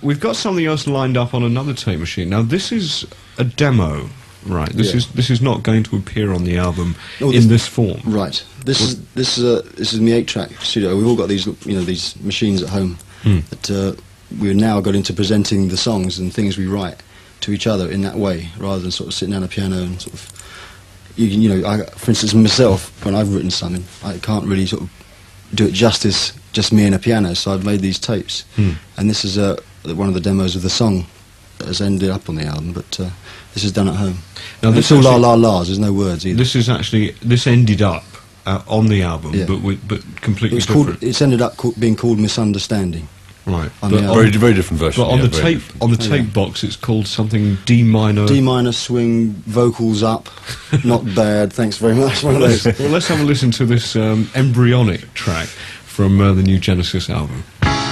we've got something else lined up on another tape machine. Now, this is a demo, right? This is not going to appear on the album in this form. Right. This is in the 8-track studio. We've all got these, these machines at home that we're now got into presenting the songs and things we write to each other in that way, rather than sort of sitting down at a piano and sort of, for instance, myself, when I've written something, I can't really sort of do it justice, just me and a piano, so I've made these tapes. And this is one of the demos of the song that has ended up on the album, but this is done at home. Now, this is all la-la-las, there's no words either. This ended up on the album, but completely different. It's ended up being called Misunderstanding. Right, very different version. But on the tape box, it's called something D minor. D minor swing, vocals up, not bad. Thanks very much. One of those. Well, let's have a listen to this embryonic track from the new Genesis album.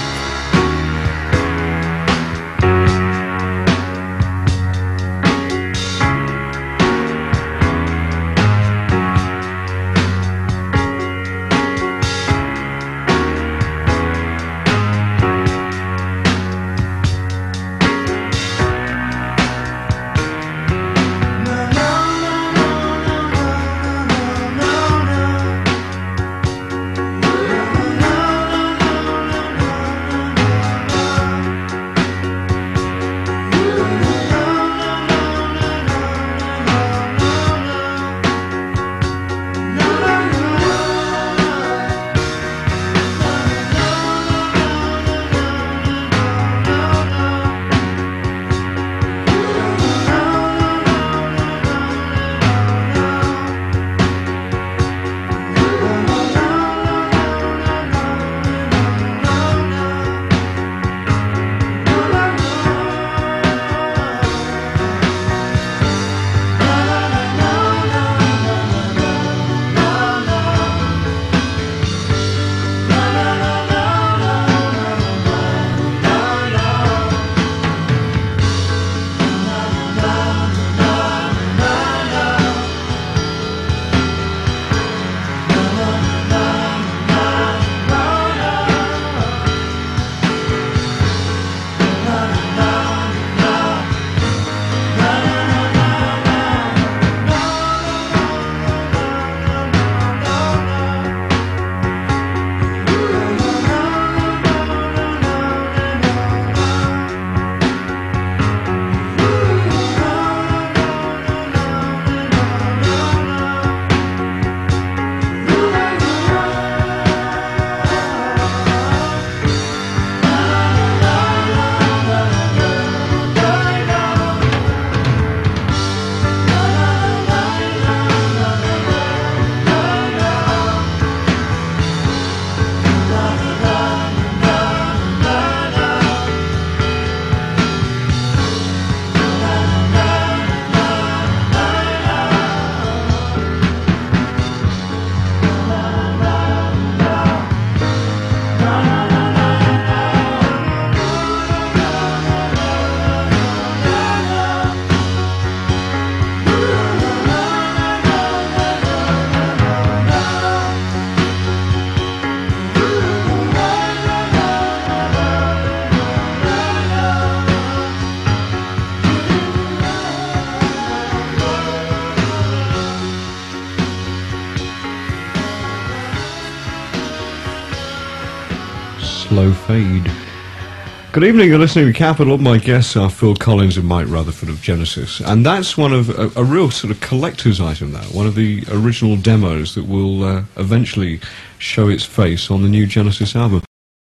Slow fade. Good evening, you're listening to Capital. My guests are Phil Collins and Mike Rutherford of Genesis, and that's one of a real sort of collector's item now, one of the original demos that will eventually show its face on the new Genesis album.